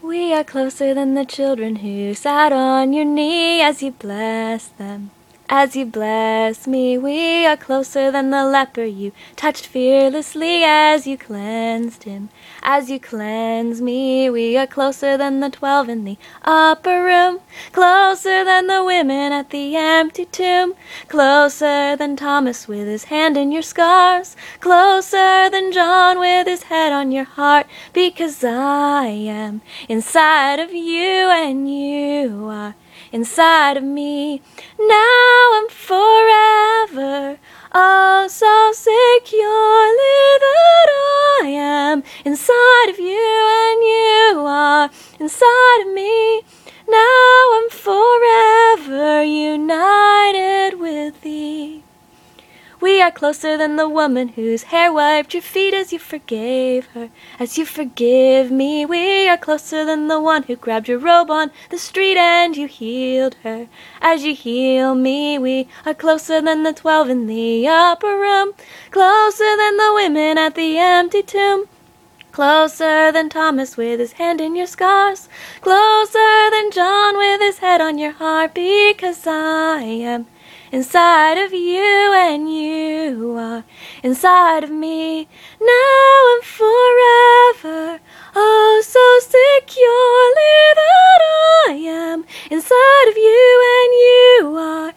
We are closer than the children who sat on your knee as you blessed them. As you bless me, we are closer than the leper you touched fearlessly as you cleansed him. As you cleanse me, we are closer than the 12 in the upper room, closer than the women at the empty tomb, closer than Thomas with his hand in your scars, closer than John with his head on your heart, because I am inside of you and you are inside of me. Now I'm forever, oh so securely that I am inside of you and you are inside of me. Now I'm forever united with thee. We are closer than the woman whose hair wiped your feet as you forgave her. As you forgive me, we are closer than the one who grabbed your robe on the street and you healed her. As you heal me, we are closer than the 12 in the upper room, closer than the women at the empty tomb, closer than Thomas with his hand in your scars, closer than John with his head on your heart, because I am inside of you and you are inside of me. Now and forever, oh so securely that I am inside of you and you are